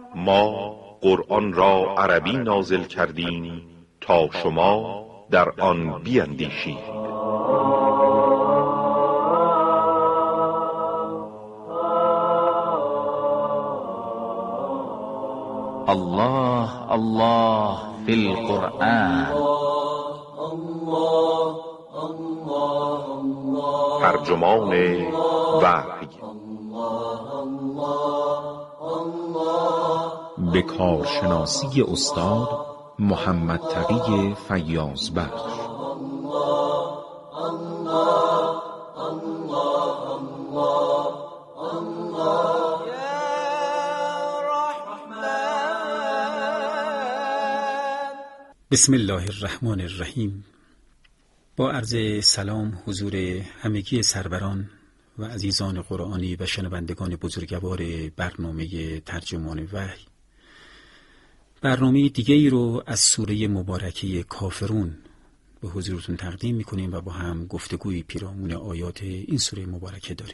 ما قرآن را عربی نازل کردیم تا شما در آن بیندیشید. الله الله فی القرآن. ترجمان وحی به کارشناسی استاد محمد تقی فیاضبخش. بسم الله الرحمن الرحیم. با عرض سلام حضور همگی سروران و عزیزان قرآنی و شنوندگان بزرگوار برنامه ترجمان وحی، برنامه دیگه ای رو از سوره مبارکه کافرون به حضورتون تقدیم میکنیم و با هم گفتگوی پیرامون آیات این سوره مبارکه داریم.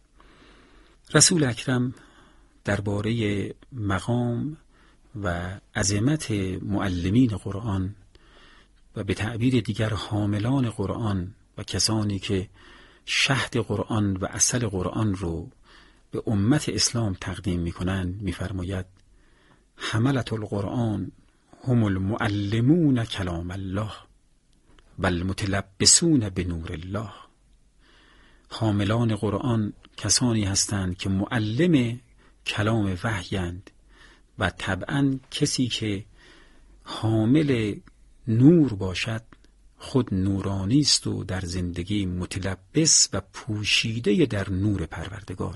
رسول اکرم درباره مقام و عظمت معلمین قرآن و به تعبیر دیگر حاملان قرآن و کسانی که شهد قرآن و عسل قرآن رو به امت اسلام تقدیم میکنند میفرماید: حملة القرآن هم المعلمون کلام الله و المتلبسون بنور الله. حاملان قرآن کسانی هستند که معلم کلام وحیند و طبعا کسی که حامل نور باشد خود نورانی است و در زندگی متلبس و پوشیده در نور پروردگاره.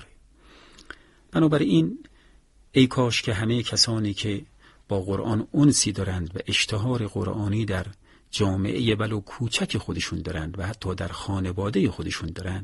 بنابراین ای کاش که همه کسانی که با قرآن انسی دارند و اشتهار قرآنی در جامعه ولو کوچک خودشون دارند و حتی در خانواده خودشون دارند،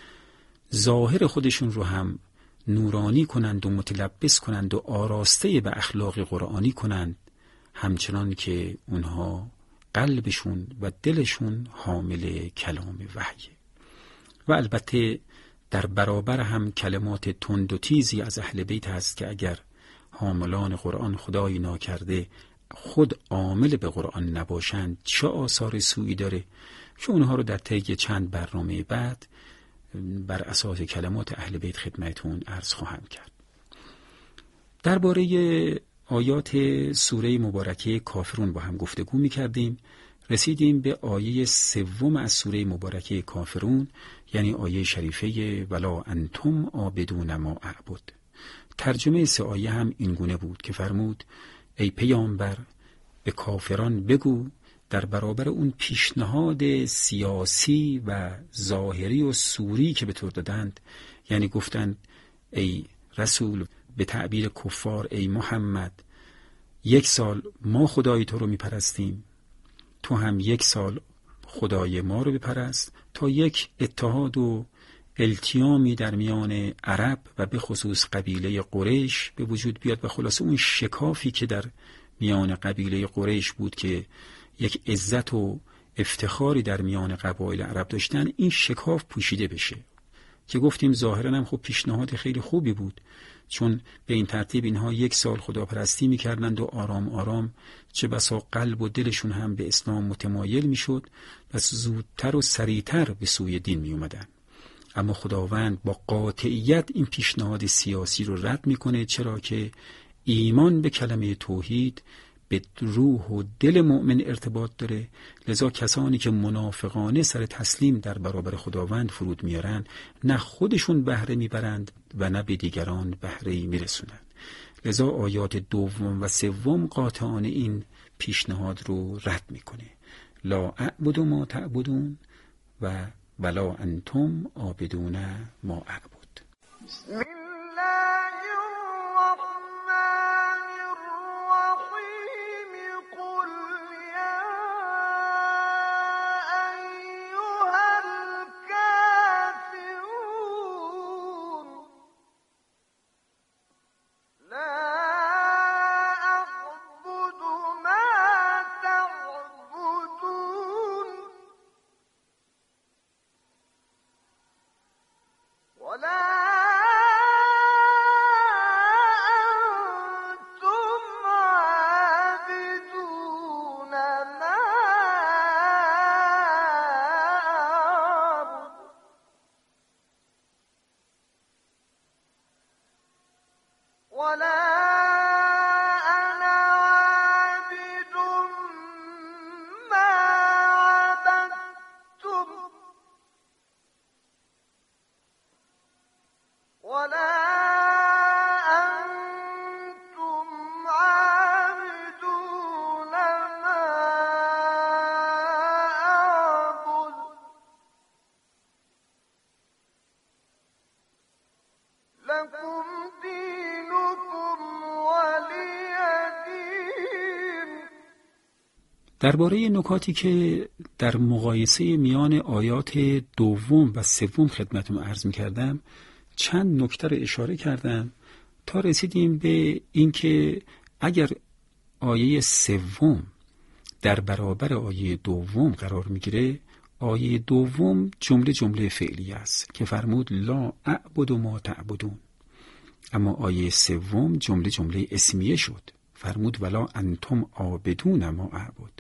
ظاهر خودشون رو هم نورانی کنند و متلبس کنند و آراسته به اخلاق قرآنی کنند، همچنان که اونها قلبشون و دلشون حامل کلام وحی. و البته در برابر هم کلمات تند و تیزی از اهل بیت هست که اگر حاملان قرآن خدای ناکرده خود عامل به قرآن نباشند چه آثار سوئی داره که اونها رو در طی چند برنامه بعد بر اساس کلمات اهل بیت خدمتون عرض خواهم کرد. درباره آیات سوره مبارکه کافرون با هم گفتگو می کردیم. رسیدیم به آیه 3 از سوره مبارکه کافرون، یعنی آیه شریفه ولا انتم عابدون ما اعبد. ترجمه 3 آیه هم این گونه بود که فرمود: ای پیامبر به کافران بگو در برابر اون پیشنهاد سیاسی و ظاهری و سوری که به تو دادند، یعنی گفتند ای رسول، به تعبیر کفار ای محمد، 1 سال ما خدای تو رو میپرستیم، تو هم 1 سال خدای ما رو بپرست تا یک اتحاد و التیامی در میان عرب و به خصوص قبیله قریش به وجود بیاد و خلاصه اون شکافی که در میان قبیله قریش بود که یک عزت و افتخاری در میان قبایل عرب داشتن، این شکاف پوشیده بشه. که گفتیم ظاهرا هم خب پیشنهاد خیلی خوبی بود، چون به این ترتیب اینها 1 سال خداپرستی میکردند و آرام آرام چه بسا قلب و دلشون هم به اسلام متمایل میشد و زودتر و سریعتر به سوی دین می اومدن. اما خداوند با قاطعیت این پیشنهاد سیاسی رو رد میکنه، چرا که ایمان به کلمه توحید به روح و دل مؤمن ارتباط داره. لذا کسانی که منافقانه سر تسلیم در برابر خداوند فرود میارن، نه خودشون بهره میبرند و نه به دیگران بهره میرسونند. لذا آیات 2 و 3 قاطعانه این پیشنهاد رو رد میکنه: لا اعبد ما تعبدون و ولا انتم عابدون ما اعبد. ولا درباره نکاتی که در مقایسه میان آیات دوم و سوم خدمتتون عرض می‌کردم چند نکته رو اشاره کردم تا رسیدیم به اینکه اگر آیه سوم در برابر آیه دوم قرار میگیره، آیه دوم جمله فعلی است که فرمود لا اعبد ما تعبدون، اما آیه سوم جمله اسمیه شد، فرمود ولا انتم عابدون ما اعبد.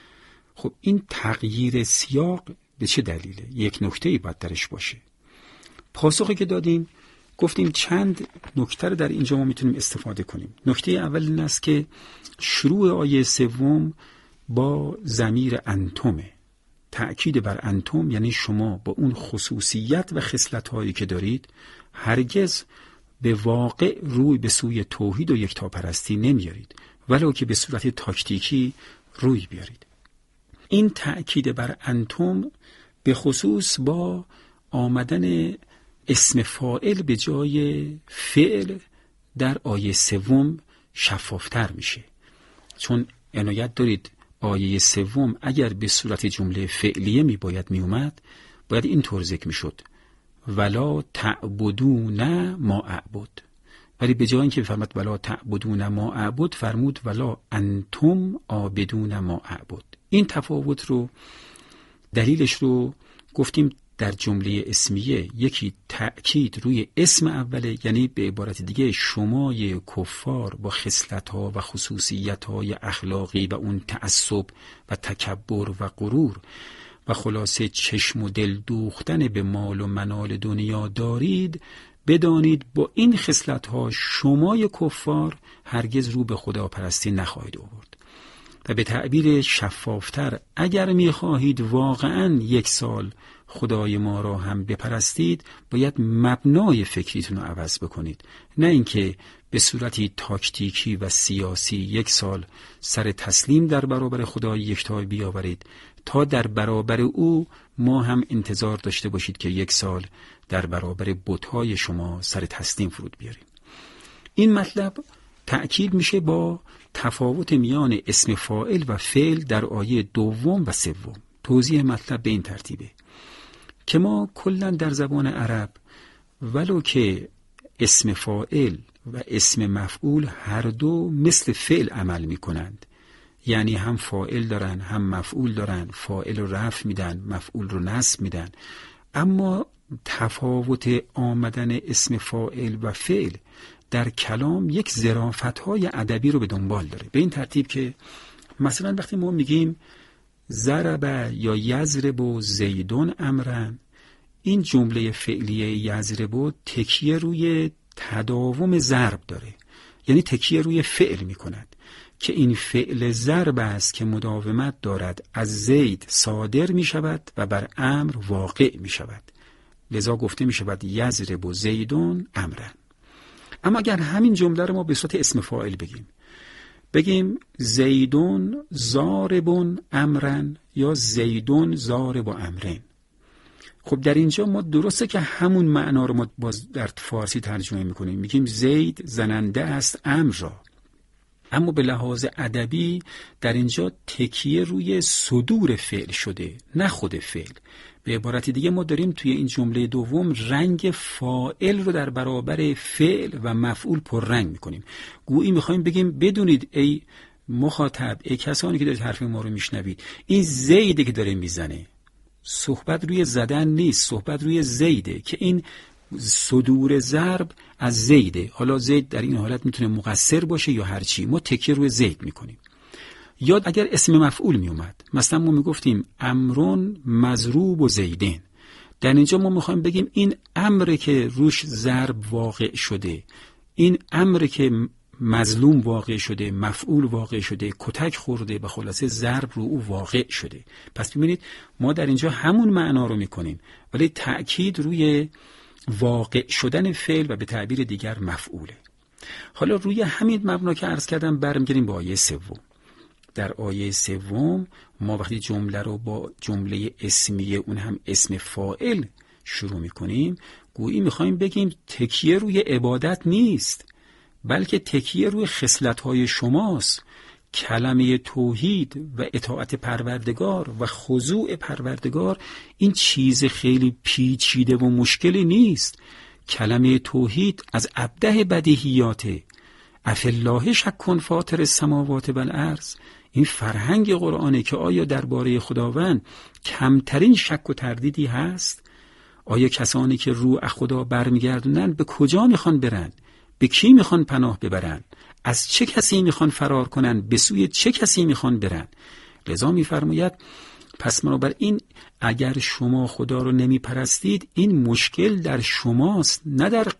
خب این تغییر سیاق به چه دلیله؟ یک نکته‌ای باید درش باشه. پاسخی که دادیم گفتیم چند نکته رو در اینجا ما میتونیم استفاده کنیم. نکته اول این است که شروع آیه سوم با ضمیر انتمه، تأکید بر انتم، یعنی شما با اون خصوصیت و خصلت‌هایی که دارید هرگز به واقع روی به سوی توحید و یکتاپرستی نمیارید، ولو که به صورت تاکتیکی روی بیارید. این تأکید بر انتم به خصوص با آمدن اسم فاعل به جای فعل در آیه سوم شفافتر میشه، چون عنایت دارید آیه سوم اگر به صورت جمله فعلیه میومد باید این طور ذکر میشد ولا تعبدون ما اعبد، ولی به جای اینکه فرمود ولا تعبدون ما اعبد فرمود ولا انتم عابدون ما اعبد. این تفاوت رو دلیلش رو گفتیم در جمله اسمیه، یکی تأکید روی اسم اوله، یعنی به عبارت دیگه شمای کفار با خصلت‌ها و خصوصیت‌های اخلاقی و اون تعصب و تکبر و غرور و خلاصه چشم و دل دوختن به مال و منال دنیا دارید، بدانید با این خصلت‌ها شمای کفار هرگز رو به خداپرستی نخواهید آورد. و به تعبیر شفافتر اگر می‌خواهید واقعاً 1 سال خدای ما را هم بپرستید باید مبنای فکریتون رو عوض بکنید، نه اینکه به صورتی تاکتیکی و سیاسی 1 سال سر تسلیم در برابر خدای یکتا بیاورید تا در برابر او ما هم انتظار داشته باشید که 1 سال در برابر بت‌های شما سر تسلیم فرود بیاریم. این مطلب تأکید میشه با تفاوت میان اسم فاعل و فعل در آیه دوم و سوم. توضیح مطلب به این ترتیبه که ما کلا در زبان عرب ولو که اسم فاعل و اسم مفعول هر دو مثل فعل عمل میکنند، یعنی هم فاعل دارن هم مفعول دارن، فاعل رو رفع میدن مفعول رو نصب میدن، اما تفاوت آمدن اسم فاعل و فعل در کلام یک ظرافت‌های ادبی رو به دنبال داره، به این ترتیب که مثلا وقتی ما میگیم ضرب یا یضرب زیدون امرن، این جمله فعلیه یضرب تکیه روی تداوم ضرب داره، یعنی تکیه روی فعل میکند که این فعل ضرب است که مداومت دارد، از زید صادر میشود و بر امر واقع میشود، لذا گفته میشود یضرب زیدون امرن. اما اگر همین جمله رو ما به صورت اسم فاعل بگیم زیدون ضاربون امرن یا زیدون ضارب امرن، خب در اینجا ما درسته که همون معنا رو ما باز در فارسی ترجمه میکنیم، میگیم زید زننده است امر را، اما به لحاظ ادبی در اینجا تکیه روی صدور فعل شده نه خود فعل. به عبارت دیگه ما داریم توی این جمله دوم رنگ فاعل رو در برابر فعل و مفعول پررنگ میکنیم. گویی میخوایم بگیم بدونید ای مخاطب، ای کسانی که دارید حرف ما رو میشنوید، این زیده که داره میزنه، صحبت روی زدن نیست، صحبت روی زیده که این صدور ضرب از زیده. حالا زید در این حالت میتونه مقصر باشه یا هرچی، ما تکیه روی زید میکنیم. یا اگر اسم مفعول میومد، مثلا ما میگفتیم امرون مضروب و زیدین، در اینجا ما میخوایم بگیم این امر که روش ضرب واقع شده، این امر که مظلوم واقع شده، مفعول واقع شده، کتک خورده و خلاصه ضرب رو او واقع شده. پس ببینید ما در اینجا همون معنا رو میکنیم، ولی تأکید روی واقع شدن فعل و به تعبیر دیگر مفعوله. حالا روی همین مبنا که عرض کردم برمیگردیم به آیه سوم. در آیه سوم ما وقتی جمله رو با جمله اسمیه، اون هم اسم فاعل شروع میکنیم، گویی میخوایم بگیم تکیه روی عبادت نیست، بلکه تکیه روی خصلت‌های شماست. کلمه توحید و اطاعت پروردگار و خضوع پروردگار این چیز خیلی پیچیده و مشکلی نیست. کلمه توحید از ابدع بدیهیاته. افالله شک فاطر السماوات و الارض. این فرهنگ قرآنه که آیا درباره خداوند کمترین شک و تردیدی هست؟ آیا کسانی که رو از خدا برمیگردونن به کجا میخوان برن؟ به کی میخوان پناه ببرن؟ از چه کسی میخوان فرار کنن؟ به سوی چه کسی میخوان برن؟ لذا میفرماید پس بنابراین اگر شما خدا رو نمیپرستید این مشکل در شماست، نه در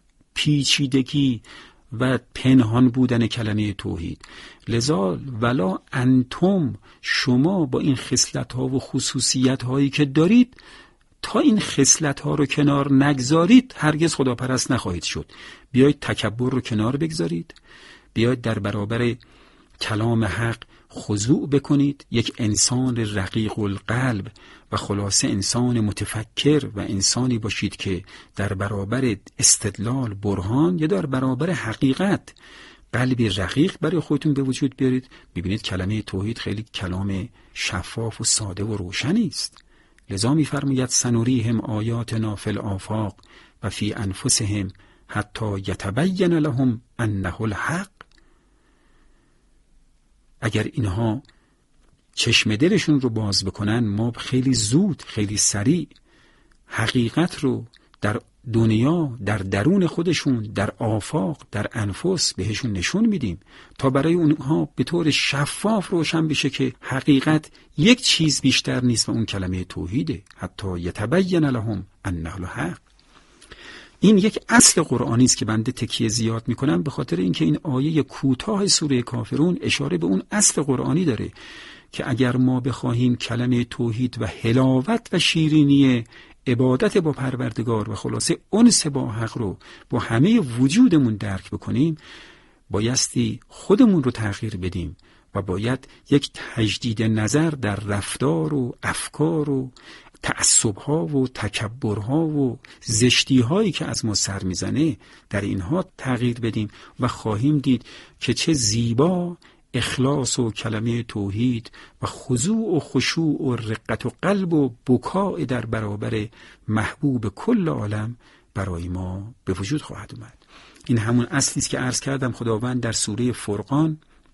پیچیدگی و پنهان بودن کلمه توحید. لذا ولا انتم، شما با این خصلت ها و خصوصیت هایی که دارید تا این خصلت ها رو کنار نگذارید هرگز خداپرست نخواهید شد. بیایید تکبر رو کنار بگذارید، بیایید در برابر کلام حق خضوع بکنید، یک انسان رقیق القلب و خلاصه انسان متفکر و انسانی باشید که در برابر استدلال برهان یا در برابر حقیقت قلبی رقیق برای خودتون به وجود بیارید. ببینید کلمه توحید خیلی کلام شفاف و ساده و روشنی است. لذا می‌فرماید سنوریهم آیاتنا فی الآفاق و فی انفسهم حتی یتبین لهم انه الحق. اگر اینها چشم دلشون رو باز بکنن، ما خیلی زود، خیلی سریع حقیقت رو در دنیا، در درون خودشون، در آفاق، در انفس بهشون نشون میدیم تا برای اونها به طور شفاف روشن بشه که حقیقت یک چیز بیشتر نیست و اون کلمه توحیده. حتی یتبین لهم انه الحق. این یک اصل قرآنی است که بنده تکیه زیاد میکنم به خاطر اینکه این آیه کوتاه سوره کافرون اشاره به اون اصل قرآنی داره که اگر ما بخواهیم کلمه توحید و حلاوت و شیرینی عبادت با پروردگار و خلاصه انس با حق رو با همه وجودمون درک بکنیم، بایستی خودمون رو تغییر بدیم و باید یک تجدید نظر در رفتار و افکار و تعصب‌ها و تکبرها و زشتی‌هایی که از ما سر میزنه در اینها تغییر بدیم و خواهیم دید که چه زیبا اخلاص و کلمه توحید و خضوع و خشوع و رقت و قلب و بکاء در برابر محبوب کل عالم برای ما به وجود خواهد اومد. این همون اصلی است که عرض کردم خداوند در سوره فرقان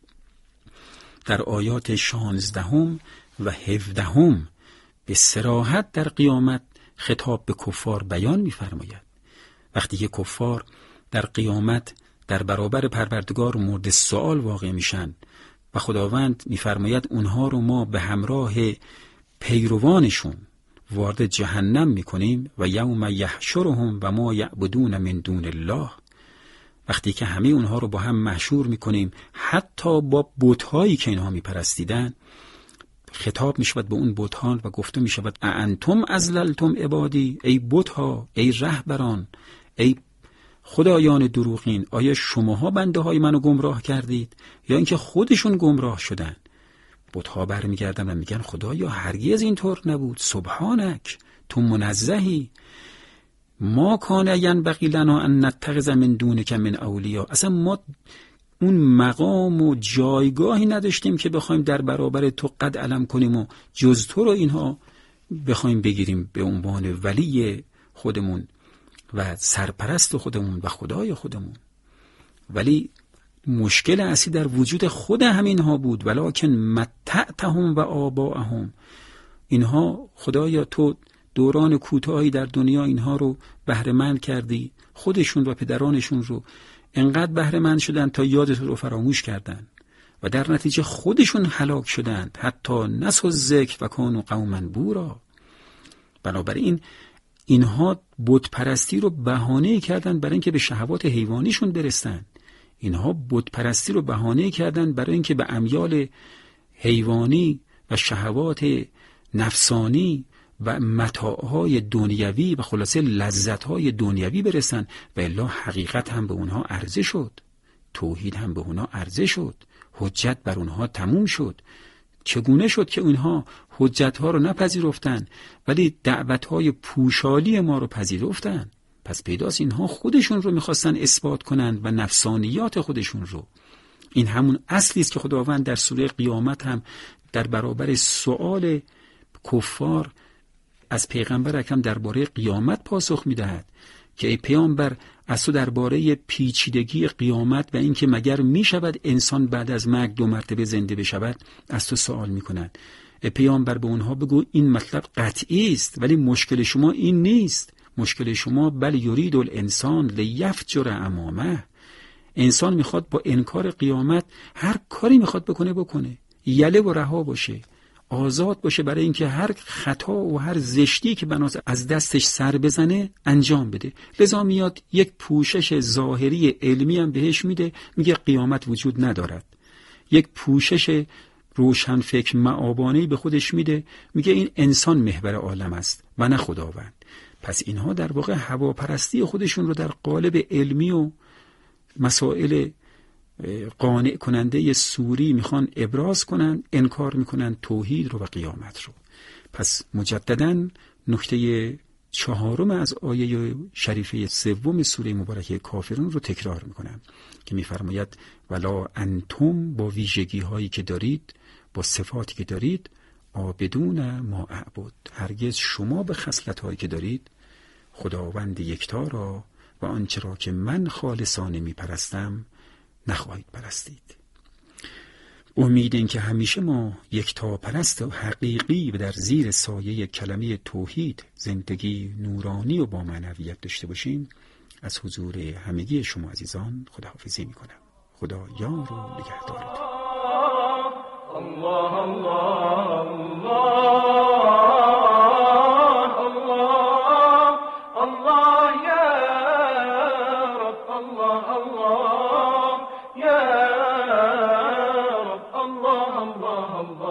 در آیات 16 و 17 به صراحت در قیامت خطاب به کفار بیان می‌فرماید. وقتی که کفار در قیامت در برابر پروردگار مورد سوال واقع میشن و خداوند می‌فرماید اونها رو ما به همراه پیروانشون وارد جهنم می‌کنیم و یوم یحشرهم و ما یعبدون من دون الله. وقتی که همه اونها رو با هم محشور می‌کنیم حتی با بت‌هایی که اینها می‌پرستیدن، خطاب میشود به اون بت‌ها و گفته میشود اانتم ازللتم عبادی، ای بت‌ها، ای رهبران، ای خدایان دروغین، آیا شماها بنده های منو گمراه کردید یا اینکه خودشون گمراه شدن؟ بت‌ها برمیگردن و میگن خدایا هرگز اینطور نبود، سبحانک، تو منزهی، ما کان ینبغی لنا ان نتخذ من دونک من اولیا. اصلا ما اون مقام و جایگاهی نداشتیم که بخوایم در برابر تو قد علم کنیم و جز تو رو اینها بخوایم بگیریم به عنوان ولی خودمون و سرپرست خودمون و خدای خودمون. ولی مشکل اصلی در وجود خود همینها بود. ولکن متعتهم و آباءهم، اینها خدایا تو دوران کوتاهی در دنیا اینها رو بهره مند کردی، خودشون و پدرانشون رو انقدر بهره مند شدن تا یادت رو فراموش کردن و در نتیجه خودشون هلاک شدند، حتی نسوا الذکر و کانوا قوما بورا. بنابراین اینها بت پرستی رو بهانه کردن برای اینکه به شهوات حیوانیشون برسن. اینها بت پرستی رو بهانه کردن برای اینکه به امیال حیوانی و شهوات نفسانی و متاعهای دنیوی و خلاصه لذتهای دنیوی برسن و الا حقیقت هم به اونها عرضه شد، توحید هم به اونها عرضه شد، حجت بر اونها تموم شد. چگونه شد که اونها حجتها رو نپذیرفتن ولی دعوتهای پوشالی ما رو پذیرفتن؟ پس پیداست اینها خودشون رو میخواستن اثبات کنند و نفسانیات خودشون رو. این همون اصلی است که خداوند در سوره قیامت هم در برابر سؤال کفار از پیغمبر اکرم درباره قیامت پاسخ میدهد که ای پیامبر، از تو درباره پیچیدگی قیامت و اینکه مگر میشود انسان بعد از مرگ 2 مرتبه زنده بشود از تو سوال میکنند. ای پیامبر به اونها بگو این مطلب قطعی است، ولی مشکل شما این نیست. مشکل شما بل یرید الانسان لیفجر امامه. انسان میخواد با انکار قیامت هر کاری میخواد بکنه، یله و رها باشه، آزاد باشه برای اینکه هر خطا و هر زشتی که بناس از دستش سر بزنه انجام بده. لذا میاد یک پوشش ظاهری علمی هم بهش میده، میگه قیامت وجود ندارد. یک پوشش روشن فکر معابانه‌ای به خودش میده، میگه این انسان محور عالم است و نه خداوند. پس اینها در واقع هواپرستی خودشون رو در قالب علمی و مسائل قانع کننده سوری میخوان ابراز کنن، انکار میکنن توحید رو و قیامت رو. پس مجدداً نکته 4 از آیه شریفه 3 سوره مبارکه کافرون رو تکرار میکنم که میفرماید ولا انتم با ویژگی هایی که دارید، با صفاتی که دارید، عابدون ما اعبد، هرگز شما به خصلت هایی که دارید خداوند یکتا را و آنچه را که من خالصانه میپرستم نخواهید پرستید. امید این که همیشه ما یکتا پرست و حقیقی و در زیر سایه کلمه توحید زندگی نورانی و با معنویت داشته باشیم، از حضور همگی شما عزیزان خداحافظی میکنم. خدا یار و نگهدارتون. الله الله الله الله یا رب، الله الله یا رب، الله الله الله